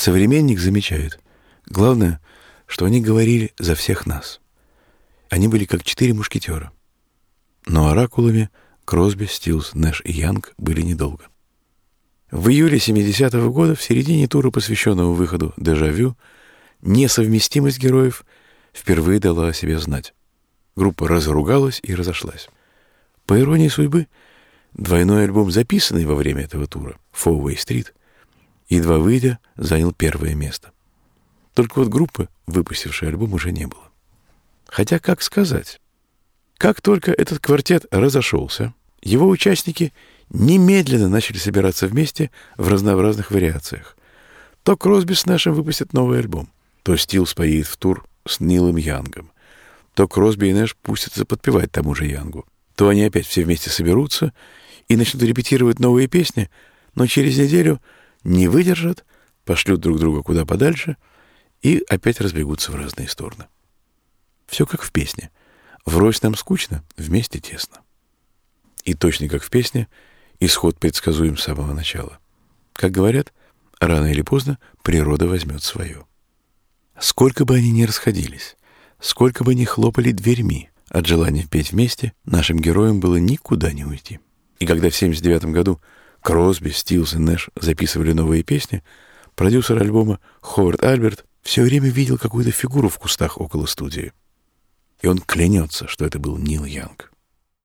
Современник замечает: главное, что они говорили за всех нас. Они были как 4 мушкетера. Но оракулами Кросби, Стилс, Нэш и Янг были недолго. В июле 70-го года, в середине тура, посвященного выходу «Дежавю», несовместимость героев впервые дала о себе знать. Группа разругалась и разошлась. По иронии судьбы, двойной альбом, записанный во время этого тура, «Four-Way Street», едва выйдя, занял первое место. Только вот группы, выпустившей альбом, уже не было. Хотя, как сказать, как только этот квартет разошелся, его участники немедленно начали собираться вместе в разнообразных вариациях. То Кросби с Нэшем выпустят новый альбом, то Стилс поедет в тур с Нилом Янгом, то Кросби и Нэш пустятся подпевать тому же Янгу, то они опять все вместе соберутся и начнут репетировать новые песни, но через неделю не выдержат, пошлют друг друга куда подальше и опять разбегутся в разные стороны. Все как в песне. Врозь нам скучно, вместе тесно. И точно как в песне, исход предсказуем с самого начала. Как говорят, рано или поздно природа возьмет свое. Сколько бы они ни расходились, сколько бы ни хлопали дверьми, от желания петь вместе нашим героям было никуда не уйти. И когда в 79 году Кросби, Стилс и Нэш записывали новые песни, продюсер альбома Ховард Альберт все время видел какую-то фигуру в кустах около студии. И он клянется, что это был Нил Янг.